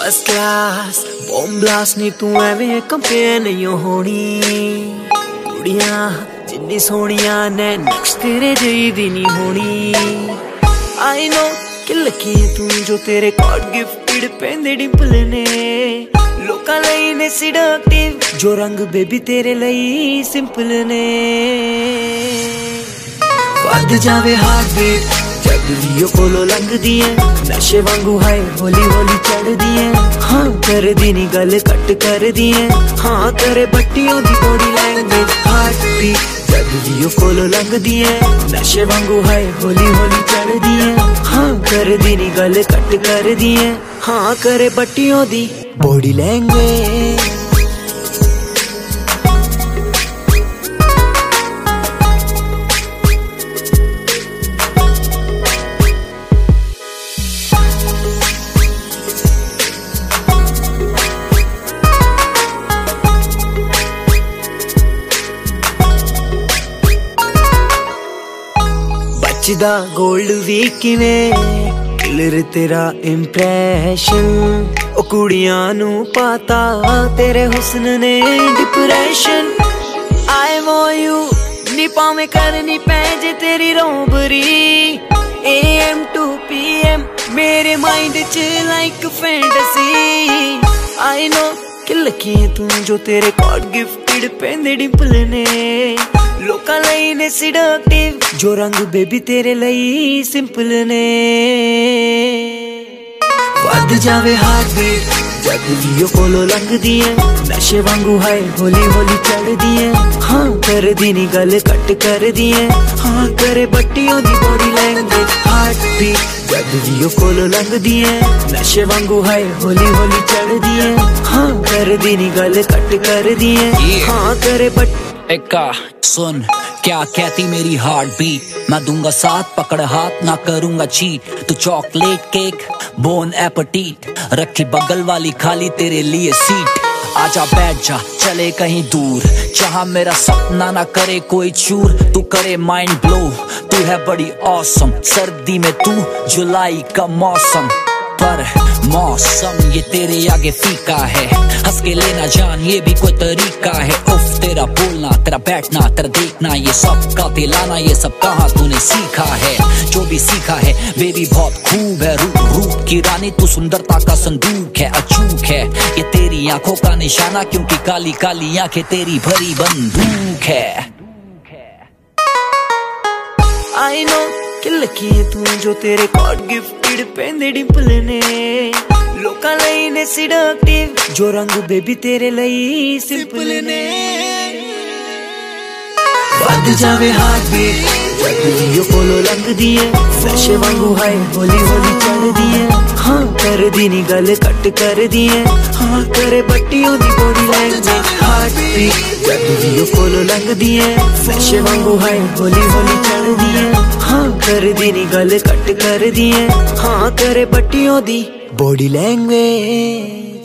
First class bomb blast नी तू एवें कंपेयर नहीं होनी। कुड़ियां जिन्नी सोहणियां ने नेक्स्ट तेरे जेही दी नहीं होनी। आई नो कि लकी तू जो तेरे गॉड गिफ्टेड पेंदे डिंपल ने लोकां लई ने सिडक्टिव जो रंग बेबी तेरे लई सिंपल ने। वध जावे हार्ट बीट जब वीडियो कोलो लंघदी है नशे वांगू हाय होली होली चढ़दी है। हाँ कर दी नी गल कट कर दी है। हाँ करे बट्टियों दी बॉडी लैंग्वेज हार्ट बीट जब वीडियो कोलो लंघदी है नशे वांगू हाय होली होली चढ़दी है। हाँ कर दी नी गल कट कर दी है। हाँ करे बट्टियों दी बॉडी लैंग्वेज। बचदा गोल्ड वीक किवें किलर तेरा इंप्रेशन ओ कुड़ियां नू पाता तेरे हुस्न ने डिप्रेशन। आई वांट यू नी पावे करनी पैजे तेरी रोबरी AM to PM मेरे माइंड च लाइक फैंटेसी। आई नो कि लकी तू जो तेरे गॉड गिफ्टेड पेंदे डिंपल ने लोकां लई ने सिडक्टिव जो रंग बेबी तेरे लई सिंपल ने। वध जावे हार्ट बीट जब वीडियो कोलो लंघदी है नशे वांगू हाय होली होली चढ़दी है। हाँ कर दी नी गल कट कर दी है। हाँ करे बट्टियों दी बॉडी लैंग्वेज हार्ट बीट जब वीडियो कोलो लंघदी है नशे वांगू हाय होली होली चढ़दी है। हाँ कर दी नी गल कट कर दी है। हाँ करे एका सुन क्या कहती मेरी हार्ट बीट। मैं दूंगा साथ पकड़ हाथ ना करूंगा चीट। तू चॉकलेट केक बोन एपेटीट रखी बगल वाली खाली तेरे लिए सीट। आजा बैठ जा चले कहीं दूर जहाँ मेरा सपना ना करे कोई चूर। तू करे माइंड ब्लो तू है बड़ी ऑसम सर्दी में तू जुलाई का मौसम पर मौसम ये तेरे आगे फीका है। हंस के लेना जान ये भी कोई तरीका है। उफ तेरा बोलना तेरा बैठना तेरा देखना ये सब का दिलाना ये सब कहाँ तूने सीखा है। जो भी सीखा है वे भी बहुत खूब है। रूप की रानी तू सुंदरता का संदूक है अचूक है। ये तेरी आंखों का निशाना क्योंकि काली काली आंखें तेरी भरी बंदूक है। आई नो कि लकी तू जो तेरे गॉड गिफ्टेड पेंदे डिंपल ने लोकां लई ने सिडक्टिव जो रंग बेबी तेरे लई सिंपल ने। वध जावे हार्ट बीट जब वीडियो कोलो लंघदी है नशे वांगू हाय होली होली चढ़दी है। हाँ कर दी नी गल कट कर दी है। हाँ करे बट्टियों दी बॉडी लैंग्वेज हार्ट बीट जब वीडियो कोलो लंघदी है नशे वांगू हाय होली होली चढ़दी है। हाँ कर दी नी गल कट कर दी है। हाँ करे बट्टियों दी बॉडी लैंग्वेज।